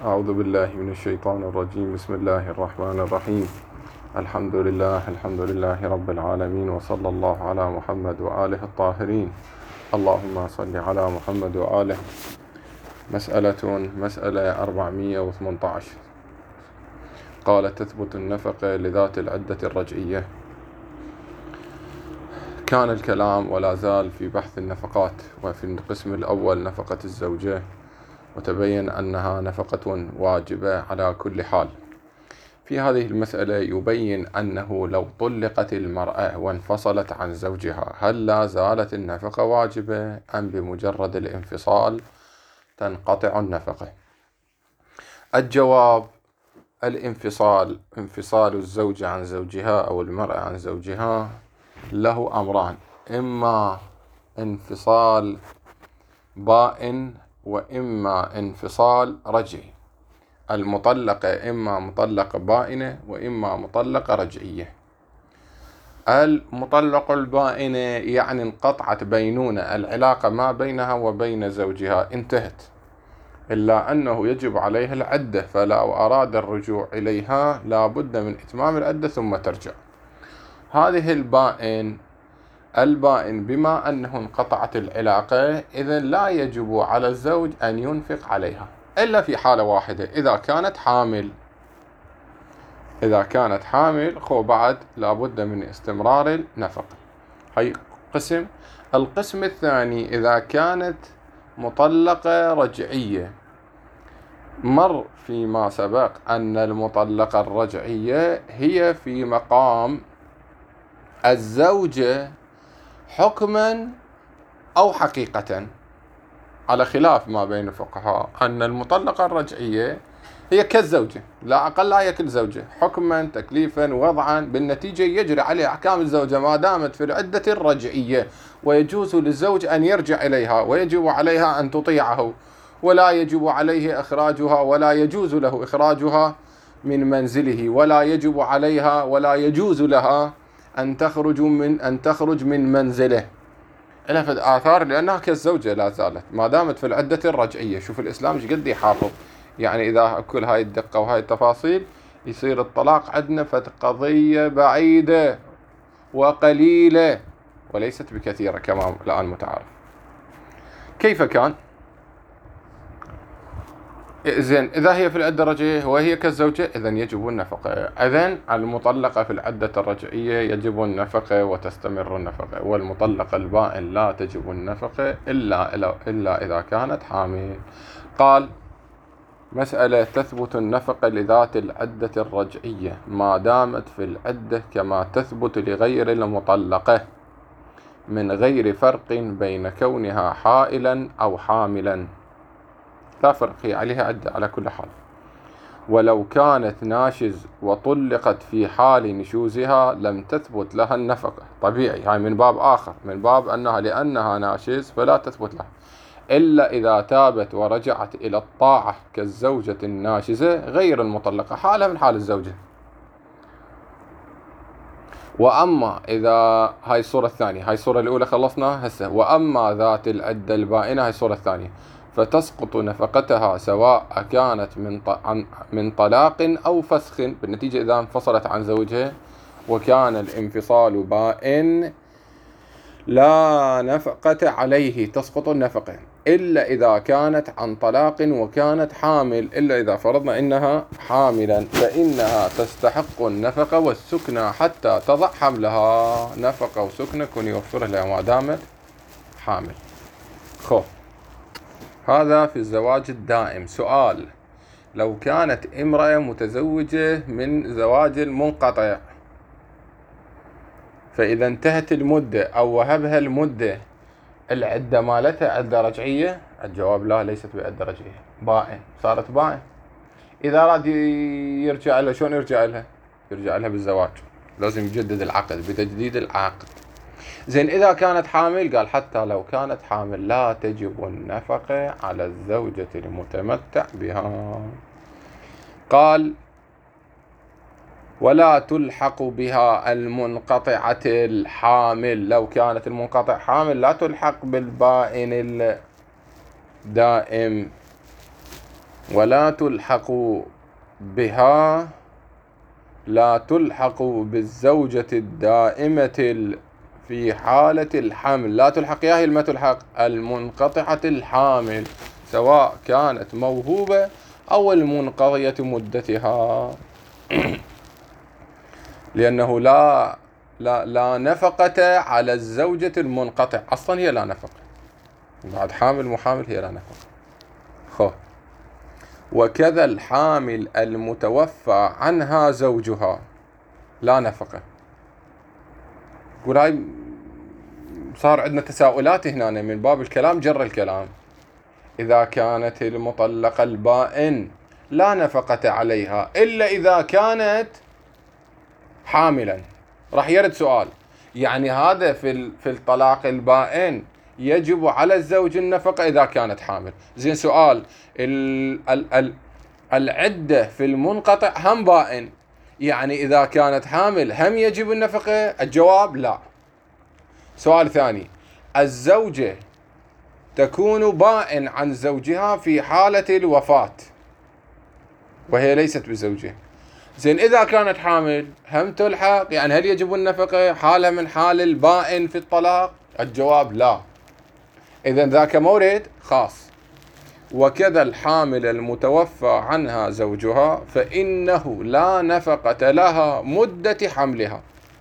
أعوذ بالله من الشيطان الرجيم. بسم الله الرحمن الرحيم. الحمد لله رب العالمين، وصلى الله على محمد وآله الطاهرين. اللهم صل على محمد وآله. مسألة 418. قال: تثبت النفقة لذات العدة الرجعية. كان الكلام ولا زال في بحث النفقات، وفي القسم الأول نفقة الزوجة، وتبين أنها نفقة واجبة على كل حال. في هذه المسألة يبين أنه لو طلقت المرأة وانفصلت عن زوجها، هل لا زالت النفقة واجبة أم بمجرد الانفصال تنقطع النفقة؟ الجواب: انفصال الزوجة عن زوجها أو المرأة عن زوجها له أمران: إما انفصال بائن وإما انفصال رجعي. المطلقة إما مطلقة بائنة وإما مطلقة رجعية. المطلقة البائنة يعني انقطعت بينونة، العلاقة ما بينها وبين زوجها انتهت، إلا أنه يجب عليها العدة، فلو أراد الرجوع إليها لا بد من إتمام العدة ثم ترجع. هذه البائن بما أنه انقطعت العلاقة، إذن لا يجب على الزوج أن ينفق عليها إلا في حالة واحدة: إذا كانت حامل بعد لا بد من استمرار النفقة. هي قسم. القسم الثاني: إذا كانت مطلقة رجعية. مر فيما سبق أن المطلقة الرجعية هي في مقام الزوجة حكما أو حقيقة، على خلاف ما بين الفقهاء أن المطلقة الرجعية هي كالزوجة، لا أقل لا هي كالزوجة، حكما تكليفا وضعا، بالنتيجة يجري عليها أحكام الزوجة ما دامت في العدة الرجعية، ويجوز للزوج أن يرجع إليها، ويجب عليها أن تطيعه، ولا يجب عليه إخراجها، ولا يجوز له إخراجها من منزله، ولا يجب عليها ولا يجوز لها أن تخرج من منزله. لها في الآثار لأنها كالزوجة لا زالت ما دامت في العدة الرجعية. شوف الإسلام ايش قد يحافظ، يعني إذا كل هاي الدقة وهاي التفاصيل يصير الطلاق عندنا قضية بعيدة وقليلة وليست بكثيرة كما الآن متعارف. كيف كان؟ إذن إذا هي في العدة الرجعية وهي كالزوجة إذن يجب النفقة. إذن المطلقة في العدة الرجعية يجب النفقة وتستمر النفقة، والمطلقة البائن لا تجب النفقة إلا إذا كانت حامل. قال: مسألة: تثبت النفقة لذات العدة الرجعية ما دامت في العدة كما تثبت لغير المطلقة، من غير فرق بين كونها حائلا أو حاملا، لا فرق، هي عليها عدة على كل حال. ولو كانت ناشز وطلقت في حال نشوزها لم تثبت لها النفقة. طبيعي، هاي من باب آخر، من باب أنها لأنها ناشز فلا تثبت لها، إلا إذا تابت ورجعت إلى الطاعة كالزوجة الناشزة غير المطلقة، حالة من حال الزوجة. وأما إذا هاي الصورة الثانية، هاي الصورة الأولى خلصنا هسه. وأما ذات العدة البائنة، هاي الصورة الثانية، فتسقط نفقتها سواء كانت من طلاق أو فسخ. بالنتيجة إذا انفصلت عن زوجها وكان الانفصال بائن لا نفقة عليه، تسقط النفقة إلا إذا كانت عن طلاق وكانت حامل، إلا إذا فرضنا إنها حاملا فإنها تستحق النفقة والسكنى حتى تضع حملها. نفقة وسكنى كن يوفر لها ما دامت حامل. هذا في الزواج الدائم. سؤال: لو كانت امرأة متزوجة من زواج منقطع، فإذا انتهت المدة أو وهبها المدة، العدة مالتها عدة رجعية؟ الجواب: لا، ليست بعدة رجعية، بائن، صارت بائن. إذا أراد يرجع لها، شلون يرجع لها؟ يرجع لها بالزواج، لازم يجدد العقد بتجديد العقد. زين، إذا كانت حامل، قال: حتى لو كانت حامل لا تجب النفقة على الزوجة المتمتع بها. قال: ولا تلحق بها المنقطعة الحامل. لو كانت المنقطع حامل لا تلحق بالبائن الدائم. ولا تلحق بها، لا تلحق بالزوجة الدائمة في حالة الحمل. لا تلحق يا هي ما تلحق المنقطعة الحامل، سواء كانت موهوبة أو المنقضية مدتها. لأنه لا نفقة على الزوجة المنقطع، أصلا هي لا نفقة، بعد حامل محامل هي لا نفقة. وكذا الحامل المتوفى عنها زوجها لا نفقة. هاي صار عندنا تساؤلات هنا من باب الكلام جر الكلام. إذا كانت المطلقة البائن لا نفقة عليها إلا إذا كانت حاملا، راح يرد سؤال، يعني هذا في الطلاق البائن يجب على الزوج النفقة إذا كانت حامل. زين، سؤال، العدة في المنقطع هم بائن، يعني إذا كانت حامل هم يجب النفقة؟ الجواب لا. سؤال ثاني، الزوجة تكون بائن عن زوجها في حالة الوفاة وهي ليست بزوجه. زين، إذا كانت حامل هم تلحق، يعني هل يجب النفقة حالة من حال البائن في الطلاق؟ الجواب لا. إذن ذاك مورد خاص. وكذا الحامل المتوفى عنها زوجها فإنه لا نفقة لها مدة حملها،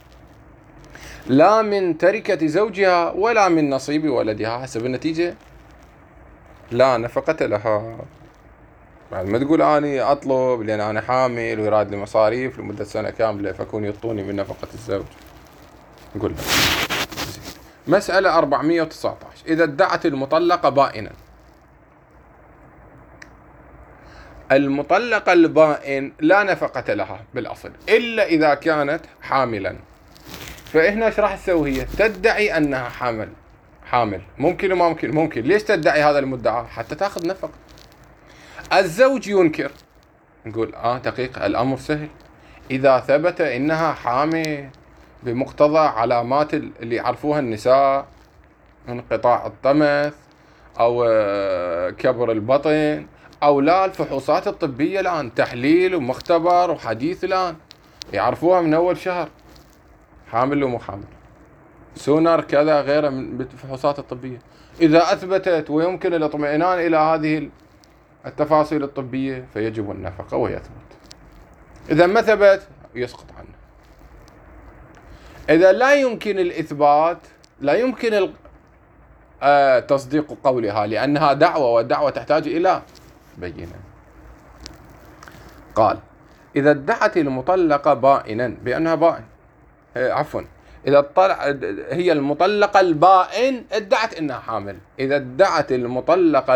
لا من تركة زوجها ولا من نصيب ولدها. حسب النتيجة لا نفقة لها. بعد ما تقول أني أطلب لأن أنا حامل ويراد لي مصاريف لمدة سنة كاملة فكون يعطوني من نفقة الزوج، نقول لك. مسألة 419. إذا ادعت المطلقة بائنا، المطلقة البائن لا نفقة لها بالأصل إلا إذا كانت حاملا. فإحنا ايش راح تسوي؟ هي تدعي أنها حامل. ممكن وما ممكن؟ ممكن. ليش تدعي هذا المدعى؟ حتى تأخذ نفقة. الزوج ينكر، نقول دقيقة، الأمر سهل. إذا ثبت إنها حامل بمقتضى علامات اللي يعرفوها النساء، انقطاع الطمث أو كبر البطن أو لا، الفحوصات الطبية الآن تحليل ومختبر وحديث الآن يعرفوها من أول شهر حامل ومو حامل، سونار كذا غيره من الفحوصات الطبية. إذا أثبتت ويمكن الاطمئنان إلى هذه التفاصيل الطبية فيجب النفقة ويثبت. إذا ما ثبت يسقط عنه. إذا لا يمكن الإثبات، لا يمكن تصديق قولها لأنها دعوة، والدعوة تحتاج إلى بينة. قال: إذا ادعت المطلقة بائنا بأنها بائن، إذا هي المطلقة البائن ادعت إنها حامل، إذا ادعت المطلقة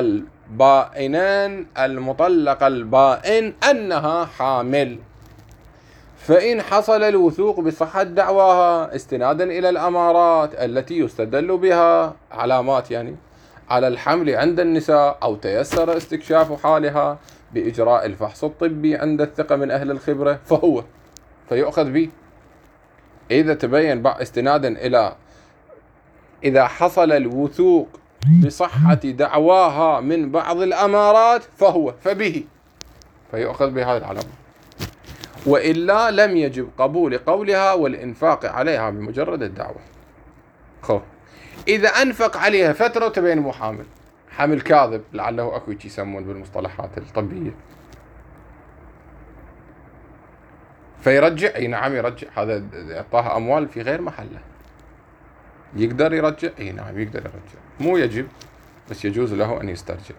البائن أنها حامل، فإن حصل الوثوق بصحة دعواها استنادا إلى الأمارات التي يستدل بها، علامات يعني، على الحمل عند النساء، أو تيسر استكشاف حالها بإجراء الفحص الطبي عند الثقة من أهل الخبرة، فيؤخذ به. إذا تبين استنادا إلى، إذا حصل الوثوق بصحة دعواها من بعض الأمارات فبه، فيؤخذ بهذه العلامة. وإلا لم يجب قبول قولها والإنفاق عليها بمجرد الدعوة. إذا أنفق عليها فترة وتبين مو حامل، حمل كاذب لعله أكو يسمون بالمصطلحات الطبية، فيرجع. اي نعم يرجع، هذا اعطاها اموال في غير محله، يقدر يرجع. اي نعم يقدر يرجع، مو يجب بس يجوز له ان يسترجع.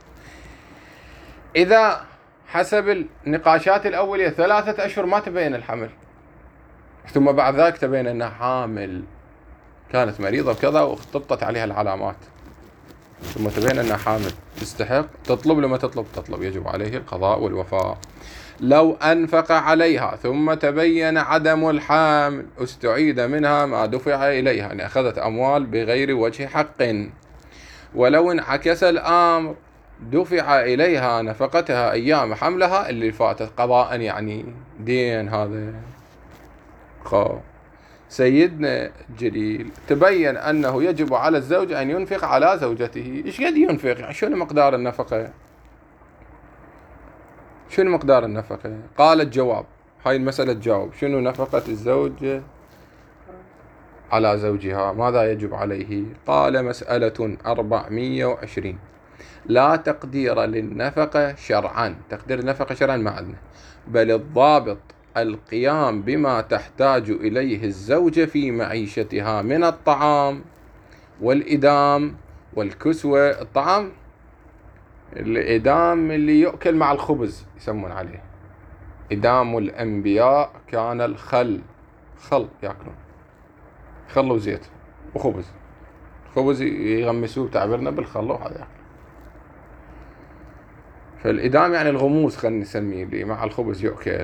اذا حسب النقاشات الاوليه 3 أشهر ما تبين الحمل، ثم بعد ذلك تبين انها حامل، كانت مريضه وكذا واختبطت عليها العلامات، ثم تبين انها حامل، تستحق تطلب. لما تطلب يجب عليه القضاء والوفاء. لو أنفق عليها ثم تبين عدم الحمل استعيد منها ما دفع إليها، يعني أخذت أموال بغير وجه حق. ولو انعكس الأمر دفع إليها نفقتها أيام حملها اللي فاتت قضاء، يعني دين. هذا سيدنا جليل تبين أنه يجب على الزوج أن ينفق على زوجته. إيش قد ينفق؟ يعني شنو مقدار النفقة؟ شنو مقدار النفقة؟ قال الجواب، هاي المسألة تجاوب شنو نفقة الزوجة على زوجها، ماذا يجب عليه؟ قال مسألة 420. لا تقدير للنفقة شرعا، تقدير النفقة شرعا ما عندنا، بل الضابط القيام بما تحتاج إليه الزوجة في معيشتها من الطعام والإدام والكسوة. الطعام الإدام اللي يؤكل مع الخبز يسمون عليه إدام الأنبياء، كان الخل، خل يأكلون، خل وزيت وخبز، خبز يغمسوه تعبيرنا بالخل وهذا يأكل. فالإدام يعني الغموس خلينا نسميه، اللي مع الخبز يؤكل.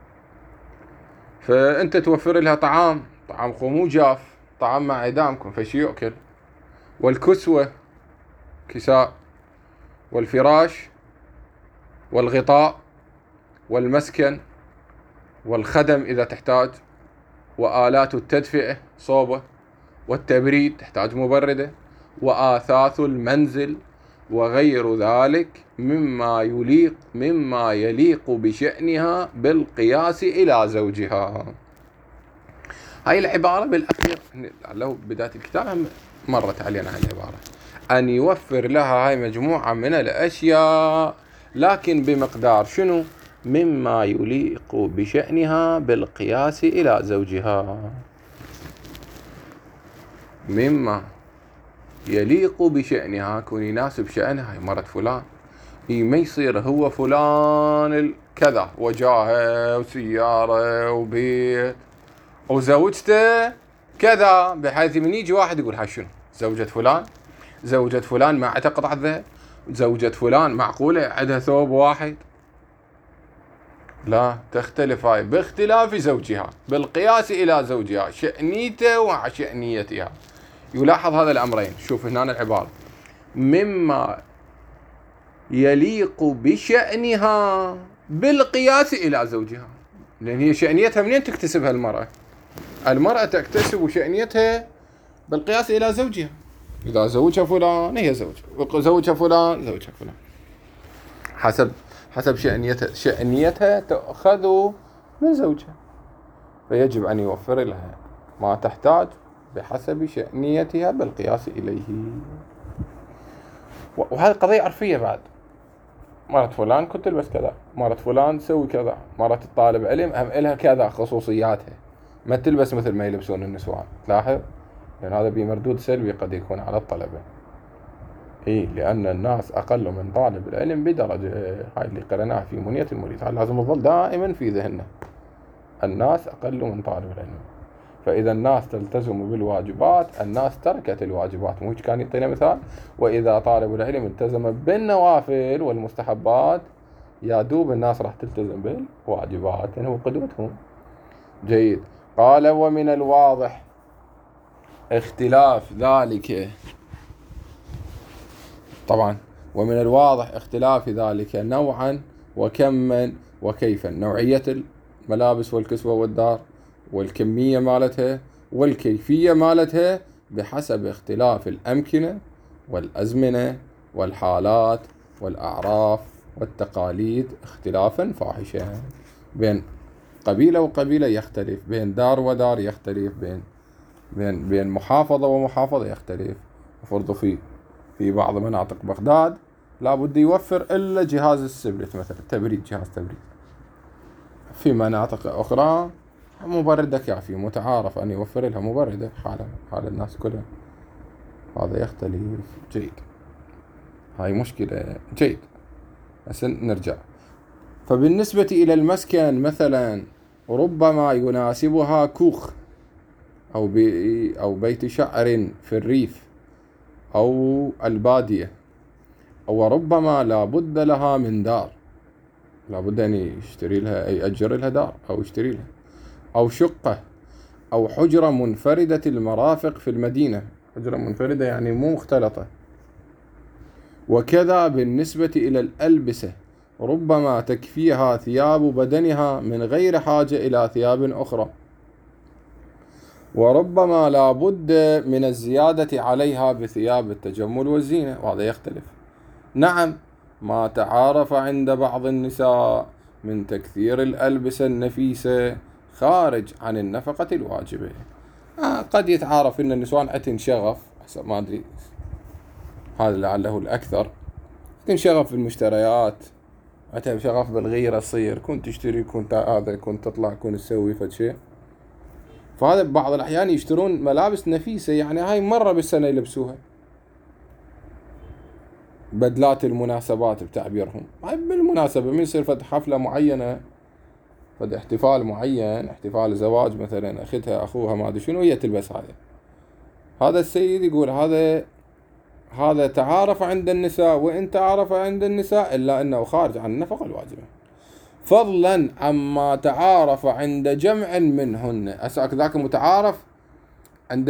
فأنت توفر لها طعام مو جاف، طعام مع إدامكم فشي يؤكل. والكسوة كساء، والفراش والغطاء والمسكن والخدم إذا تحتاج، وآلات التدفئة صوبة، والتبريد تحتاج مبردة، وآثاث المنزل وغير ذلك مما يليق بشأنها بالقياس إلى زوجها. هاي العبارة بالأخير لو بداية الكتاب مرت علينا هاي العبارة، أن يوفر لها هاي مجموعة من الأشياء، لكن بمقدار شنو؟ مما يليق بشأنها بالقياس إلى زوجها. مما يليق بشأنها، كون يناسب شأنها. هاي مرت فلان، ما يصير هو فلان كذا وجاهه وسيارة وبيت وزوجته كذا، بحيث من يجي واحد يقول هاي شنو؟ زوجة فلان ما عندها قطعة ذهب، زوجة فلان معقولة عندها ثوب واحد؟ لا، تختلف هاي باختلاف زوجها بالقياس إلى زوجها، شأنيته وشأنيتها. يلاحظ هذا الأمرين. شوف هنا العبارة مما يليق بشأنها بالقياس إلى زوجها، لأن هي شأنيتها منين تكتسبها المرأة تكتسب شأنيتها بالقياس إلى زوجها. إذا زوجها فلان هي زوجها فلان زوجها فلان، حسب شأنيتها تأخذ من زوجها، فيجب أن يوفر لها ما تحتاج بحسب شأنيتها بالقياس إليه. وهذه قضية عرفية بعد. مرت فلان كنت تلبس كذا، مرت فلان تسوي كذا، مرت الطالب علم هم إلها كذا خصوصياتها، ما تلبس مثل ما يلبسون النسوان. تلاحظ لأن هذا بمردود سلبي قد يكون على الطلبة. لأن الناس أقل من طالب العلم بدرجة. هاي اللي قرأناها في منية المريد، لازم يظل دائما في ذهننا، الناس أقل من طالب العلم. فإذا الناس تلتزم بالواجبات، الناس تركت الواجبات. مو كان يعطينا مثال، وإذا طالب العلم التزم بالنوافل والمستحبات يا دوب الناس راح تلتزم بالواجبات، لأنه هو قدوتهم. جيد. قال ومن الواضح اختلاف ذلك، طبعا ومن الواضح اختلاف ذلك نوعا وكما وكيفا، نوعية الملابس والكسوة والدار، والكمية مالتها والكيفية مالتها، بحسب اختلاف الأمكنة والأزمنة والحالات والأعراف والتقاليد اختلافا فاحشا. بين قبيلة وقبيلة يختلف، بين دار ودار يختلف، بين محافظة ومحافظة يختلف. فرض في بعض مناطق بغداد لا بد يوفر إلا جهاز السبلت مثلا، جهاز تبريد. في مناطق أخرى مبردة كافي، متعارف أن يوفر لها مبردة حال الناس كلها. هذا يختلف. جيد. هاي مشكلة. جيد. بس نرجع. فبالنسبة إلى المسكن مثلا، ربما يناسبها كوخ أو بيت شعر في الريف أو البادية، وربما لا بد لها من دار، لا بد أن يشتري لها أي أجر لها دار أو يشتري لها، أو شقة أو حجرة منفردة المرافق في المدينة. حجرة منفردة يعني مو مختلطة. وكذا بالنسبة إلى الألبسة، ربما تكفيها ثياب بدنها من غير حاجة إلى ثياب أخرى، وربما لا بد من الزيادة عليها بثياب التجمل والزينة، وهذا يختلف. نعم، ما تعارف عند بعض النساء من تكثير الألبسة النفيسة خارج عن النفقة الواجبة. قد يتعارف إن النسوان عندهن شغف، ما أدري، هذا لعله الأكثر، شغف في المشتريات، عندها شغف بالغيرة، تصير كنت تشتري، كنت هذا، كنت تطلع، كنت تسوي فد شيء. فهذا بعض الأحيان يشترون ملابس نفيسة، يعني هاي مرة بالسنة يلبسوها، بدلات المناسبات بتعبيرهم. هاي بالمناسبة من يصير فد حفلة معينة، فد احتفال معين، احتفال زواج مثلا، أختها أخوها ما أدري شنو، هي تلبس هذا السيد يقول هذا تعارف عند النساء، وإن تعارف عند النساء إلا أنه خارج عن النفقة الواجبة، فضلا عما تعارف عند جمع منهن. أسألك ذاك متعارف عند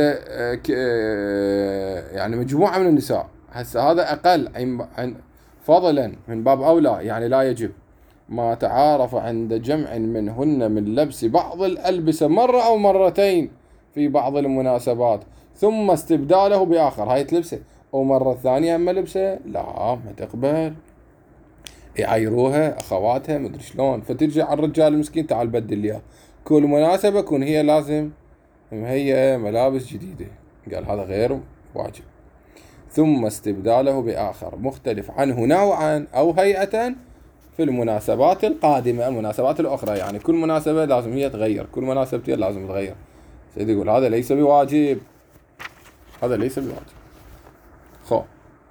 يعني مجموعة من النساء، هسه هذا أقل فضلا من باب أولى، يعني لا يجب. ما تعارف عند جمع منهن من لبس بعض الألبسة مرة أو مرتين في بعض المناسبات، ثم استبداله بآخر، هاي تلبسه ومرة ثانية أما لبسه لا ما تقبل، يعايروها أخواتها مدري شلون، فترجع على الرجال المسكين تعال بدل لي كل مناسبة كون هي لازم مهيئة ملابس جديدة. قال هذا غير واجب. ثم استبداله بآخر مختلف عنه نوعا أو هيئة في المناسبات القادمة، المناسبات الأخرى، يعني كل مناسبة لازم هي تغير، كل مناسبتين لازم تغير. سيدي يقول هذا ليس بواجب، هذا ليس بواجب.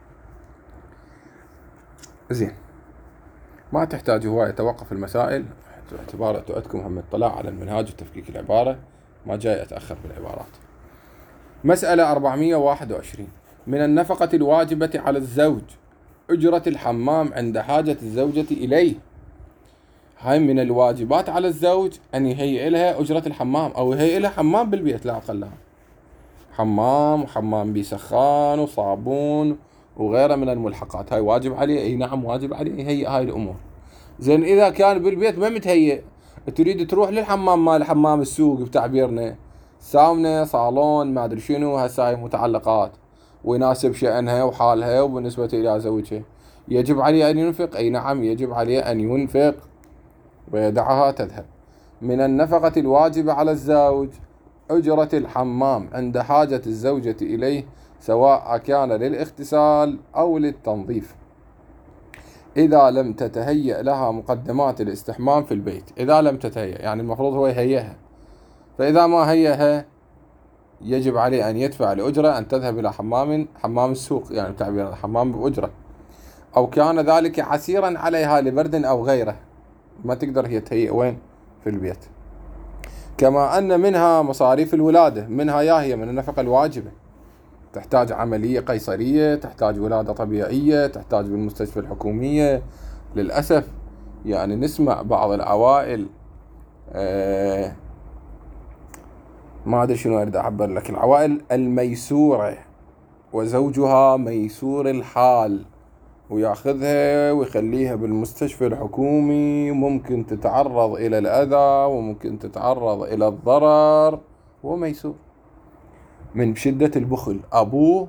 زين، ما تحتاج هواية توقف المسائل، باعتبار عندكم هم اطلاع على المنهاج وتفكيك العبارة، ما جاي أتأخر بالعبارات. مسألة 421. من النفقة الواجبة على الزوج أجرة الحمام عند حاجة الزوجة إليه. هاي من الواجبات على الزوج أن يهيئ لها أجرة الحمام، أو يهيئ لها حمام بالبيت لا أقل، حمام وحمام بسخان وصابون وغيره من الملحقات، هاي واجب عليه. أي نعم واجب عليه يهيئ هاي الأمور. زين إذا كان بالبيت ما متهيئ، تريد تروح للحمام مال حمام السوق بتعبيرنا، ساونا صالون ما أدري شنو، هسه هاي متعلقات ويناسب شأنها وحالها وبالنسبة إلى زوجها، يجب عليه أن ينفق. أي نعم يجب عليه أن ينفق ويدعها تذهب. من النفقة الواجبة على الزوج أجرة الحمام عند حاجة الزوجة إليه، سواء كان للاغتسال أو للتنظيف، إذا لم تتهيأ لها مقدمات الاستحمام في البيت. إذا لم تتهيأ يعني المفروض هو يهيئها، فإذا ما هيئها يجب عليه أن يدفع الأجرة، أن تذهب إلى حمام السوق، يعني تعبير الحمام بأجرة، أو كان ذلك عسيرا عليها لبرد أو غيره، ما تقدر هي تهيئ وين في البيت. كما أن منها مصاريف الولادة، منها هي من النفقة الواجبة، تحتاج عملية قيصرية، تحتاج ولادة طبيعية، تحتاج بالمستشفى الحكومية. للأسف يعني نسمع بعض العوائل ما أدري شنو أريد أعبر لك، العوائل الميسورة وزوجها ميسور الحال، ويأخذها ويخليها بالمستشفى الحكومي، وممكن تتعرض إلى الأذى وممكن تتعرض إلى الضرر، وميسور من شدة البخل أبوه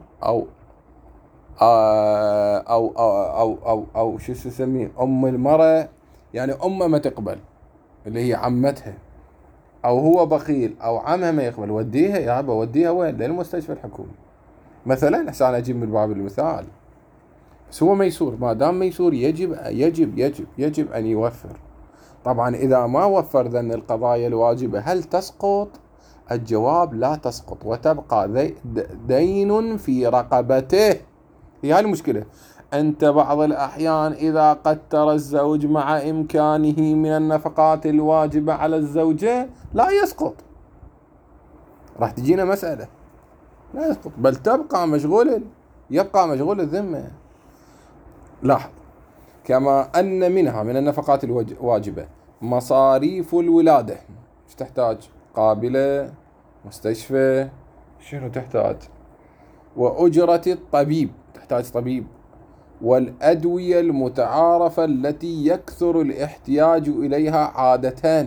أو شو يسميه أم المرأة، يعني أمه ما تقبل اللي هي عمتها، أو هو بخيل أو عمها ما يقبل، وديها يا أبا، وديها وين؟ للمستشفى الحكومي مثلا، عشان أجيب من باب المثال. بس هو ميسور، ما دام ميسور يجب يجب يجب يجب أن يوفر. طبعا إذا ما وفر ذن القضايا الواجبة هل تسقط؟ الجواب لا تسقط، وتبقى دين في رقبته. هي هاي المشكلة. أنت بعض الأحيان إذا قدر الزوج مع إمكانه من النفقات الواجبة على الزوجة لا يسقط، راح تجينا مسألة لا يسقط، بل يبقى مشغول الذمة. لاحظ، كما أن منها من النفقات الواجبة مصاريف الولادة، ايش تحتاج؟ قابلة، مستشفى، شنو تحتاج؟ وأجرة الطبيب، تحتاج طبيب، والأدوية المتعارفة التي يكثر الاحتياج إليها عادة،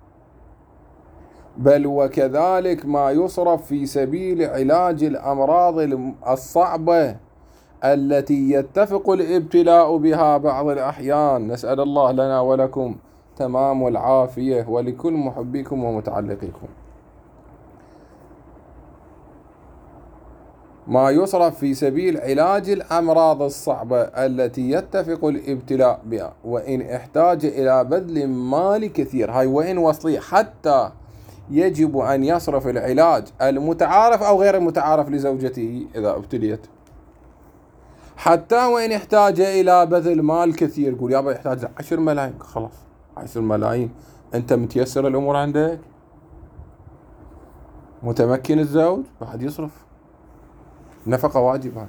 بل وكذلك ما يصرف في سبيل علاج الأمراض الصعبة التي يتفق الابتلاء بها بعض الأحيان، نسأل الله لنا ولكم التمام والعافية، ولكل محبيكم ومتعلقيكم. ما يصرف في سبيل علاج الأمراض الصعبة التي يتفق الابتلاء بها، وإن احتاج إلى بذل مال كثير. هاي وإن وصلي، حتى يجب أن يصرف العلاج المتعارف أو غير المتعارف لزوجته إذا ابتليت، حتى وإن احتاج إلى بذل مال كثير. يقول يابا يحتاج 10 ملايين، خلاص 10 ملايين، أنت متيسر الأمور عندك، متمكن الزوج، بعد يصرف نفقة واجبة.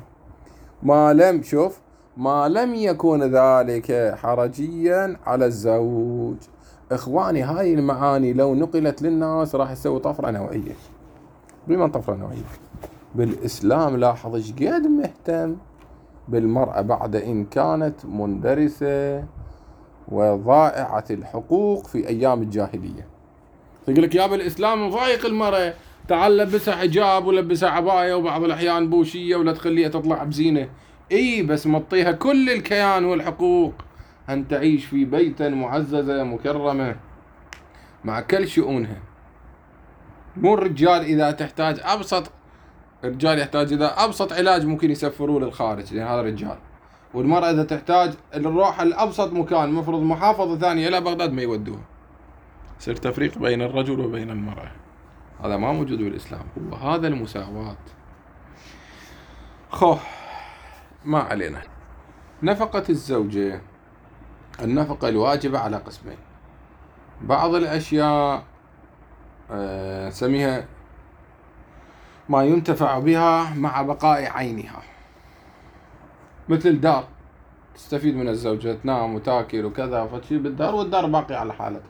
ما لم يكن ذلك حرجيا على الزوج. إخواني، هاي المعاني لو نقلت للناس راح يسوي طفرة نوعية. بمن طفرة نوعية؟ بالإسلام لاحظ ايش قد مهتم بالمرأة بعد إن كانت مندرسة وضائعة الحقوق في أيام الجاهلية. يقول لك يا بالإسلام مضايق المرأة، تعال لبسها حجاب ولبسها عباية وبعض الأحيان بوشية ولا تخليها تطلع بزينة. بس مطيها كل الكيان والحقوق أن تعيش في بيت معززة مكرمة مع كل شؤونها. مو الرجال إذا تحتاج الرجال يحتاج إذا أبسط علاج ممكن يسفروه للخارج لأن هذا رجال، والمرأة إذا تحتاج الروح الأبسط مكان مفروض محافظة ثانية إلى بغداد ما يودوها. يصير تفريق بين الرجل وبين المرأة، هذا ما موجود بالإسلام. وهذا المساواة. ما علينا. نفقة الزوجة، النفقة الواجبة على قسمين. بعض الأشياء نسميها ما ينتفع بها مع بقاء عينها، مثل الدار، تستفيد من الزوجة، تنام وتاكل وكذا فتشيل بالدار والدار باقي على حالتها.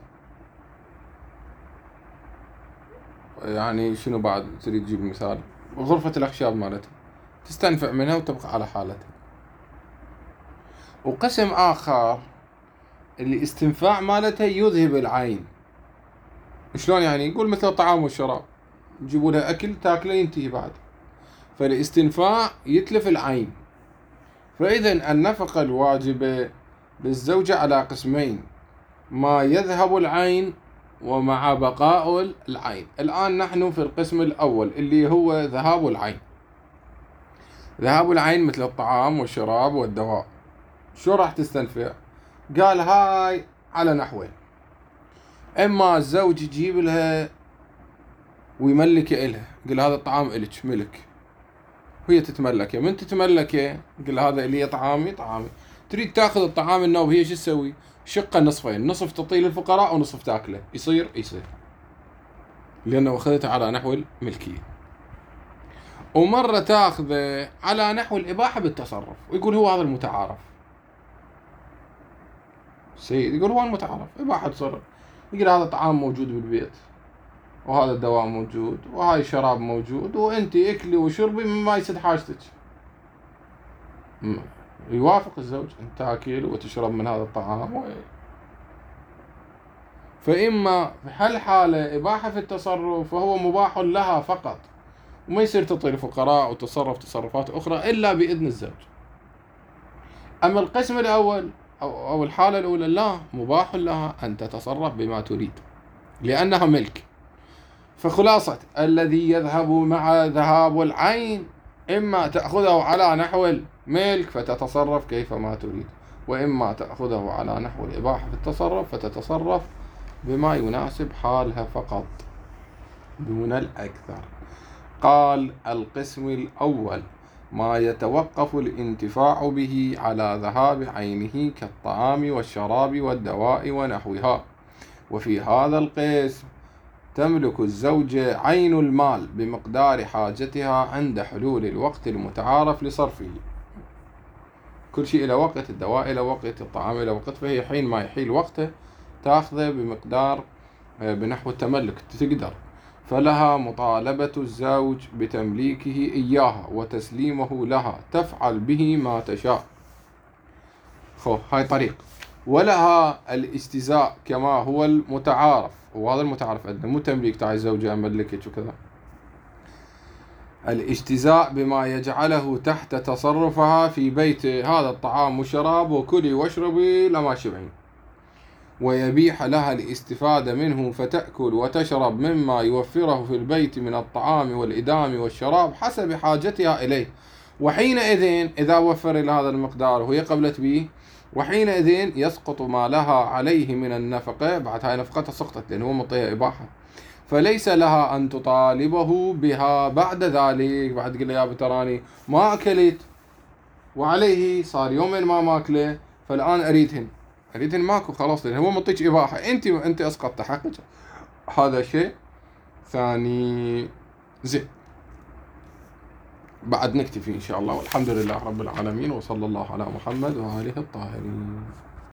يعني شنو بعد تريد تجيب مثال؟ غرفة الأخشاب مالتها تستنفع منها وتبقى على حالتها. وقسم آخر اللي استنفاع مالتها يذهب العين. شلون يعني؟ يقول مثل الطعام والشراب، يجيبوا لها أكل تاكله ينتهي بعد، فالاستنفاع يتلف العين. فإذا النفقة الواجبة للزوجة على قسمين: ما يذهب العين ومع بقاء العين. الآن نحن في القسم الأول اللي هو ذهاب العين. ذهاب العين مثل الطعام والشراب والدواء. شو راح تستنفع؟ قال هاي على نحوين: إما الزوج يجيب لها ويملك إلها، قل هذا الطعام إلك ملك، وهي تتملكه. من تتملكه قل هذا اللي طعامي. تريد تاخذ الطعام النوب، هي شو تسوي؟ شقه نصفين، نصف تعطيه للفقراء ونصف تاكله. يصير لأنه أخذته على نحو الملكية. ومرة تاخذه على نحو الإباحة بالتصرف، ويقول هو هذا المتعارف. سيد يقول هو المتعارف إباحة تصرف، يقول هذا الطعام موجود بالبيت، وهذا الدواء موجود، وهاي الشراب موجود، وانتي اكلي وشربي مما يسد حاجتك. يوافق الزوج ان تاكل وتشرب من هذا الطعام فإما في هالحالة إباحة في التصرف فهو مباح لها فقط، وما يصير تطير الفقراء وتصرف تصرفات أخرى إلا بإذن الزوج. أما القسم الأول أو الحالة الأولى لا، مباح لها أن تتصرف بما تريد لأنها ملك. فخلاصة الذي يذهب مع ذهاب العين: إما تأخذه على نحو الملك فتتصرف كيفما تريد، وإما تأخذه على نحو الإباحة في التصرف فتتصرف بما يناسب حالها فقط دون الأكثر. قال: القسم الأول: ما يتوقف الانتفاع به على ذهاب عينه كالطعام والشراب والدواء ونحوها. وفي هذا القسم تملك الزوجة عين المال بمقدار حاجتها عند حلول الوقت المتعارف لصرفه. كل شيء إلى وقت، الدواء إلى وقت، الطعام إلى وقت، فهي حين ما يحيل وقته تأخذه بمقدار بنحو التملك تقدر. فلها مطالبة الزوج بتمليكه إياها وتسليمه لها، تفعل به ما تشاء. هاي طريق. ولها الاستزاء كما هو المتعارف، وهذا المتعارف عندنا، مو تمليك تاع الزوجة أملكك وكذا. الاجتزاء بما يجعله تحت تصرفها في بيته، هذا الطعام والشراب وكلي واشربي لما شبعين. ويبيح لها الاستفادة منه فتأكل وتشرب مما يوفره في البيت من الطعام والإدام والشراب حسب حاجتها إليه. وحينئذ إذا وفر لها هذا المقدار وهي قبلت به، وحينئذ يسقط ما لها عليه من النفقة، بعد هاي نفقتها سقطت لأنه هو مطية إباحة، فليس لها أن تطالبه بها بعد ذلك. بعد تقول له يا تراني ما أكلت وعليه صار يومين ما ماكله، فالآن أريدهن ماكو خلاص، لأن هو مطيك إباحة، أنت أسقطت حقك. هذا شيء ثاني. زين، بعد نكتفي إن شاء الله، والحمد لله رب العالمين، وصلى الله على محمد وآله الطاهرين.